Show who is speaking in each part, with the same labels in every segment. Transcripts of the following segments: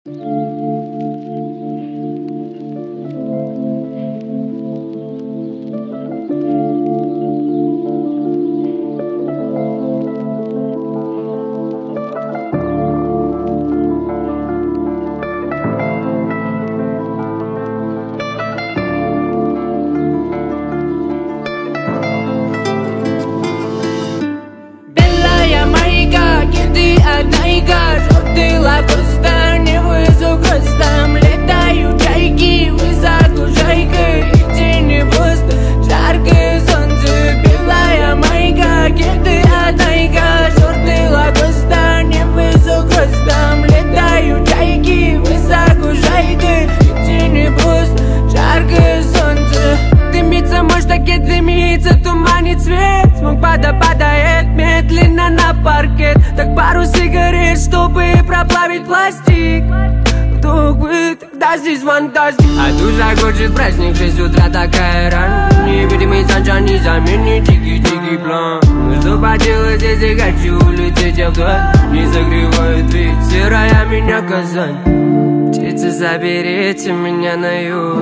Speaker 1: Падает медленно на паркет. Так пару сигарет, чтобы проплавить пластик. Вдруг вы, тогда здесь фантастик. А душа хочет праздник, 6 утра такая рано. Невидимый санчан не заменит дикий план. Ну что поделать, если хочу улететь вдаль. Не согревает ведь серая меня Казань. Птицы, заберите меня на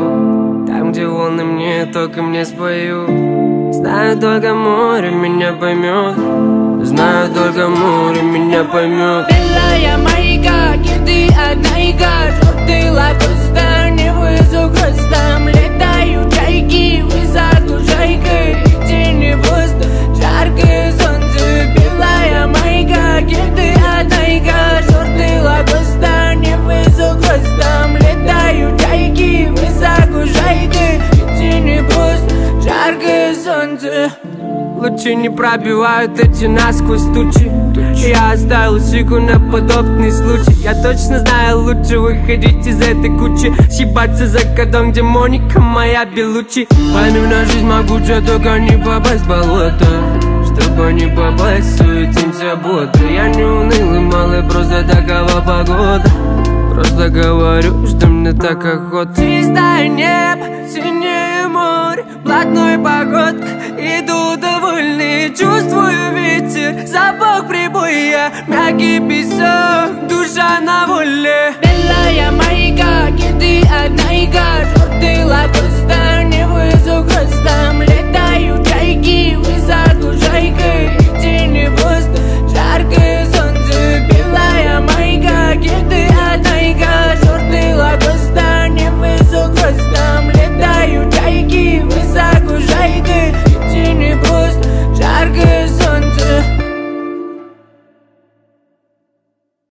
Speaker 1: юг, там, где волны мне только мне споют. Знаю, только море меня поймет. Знаю, только море меня поймет.
Speaker 2: Белая маяка, кеды одна желтый лакоста, не вызов хвостом. Летают чайки, высоко жайкой, и тени пусто, жаркое солнце. Белая маяка, кеды одна желтый лакоста, не вызов хвостом. Летают чайки, высоко жайкой, и тени пусто, жаркое солнце.
Speaker 1: Лучи не пробивают эти насквозь тучи. Я оставил сику на подобный случай. Я точно знаю, лучше выходить из этой кучи. Съебаться за кодом, где Моника моя Белучи. Поймем, жизнь могучая, только не попасть в болото. Чтобы не попасть, суетимся бодро. Я не унылый малый, просто такова погода. Просто говорю, что мне так охота.
Speaker 2: Чистое небо, синее море, блатной погодка, иду довольный. Чувствую ветер, запах прибоя, мягкий песок, душа на воле. Белая маяка, кеды одна желтый лак.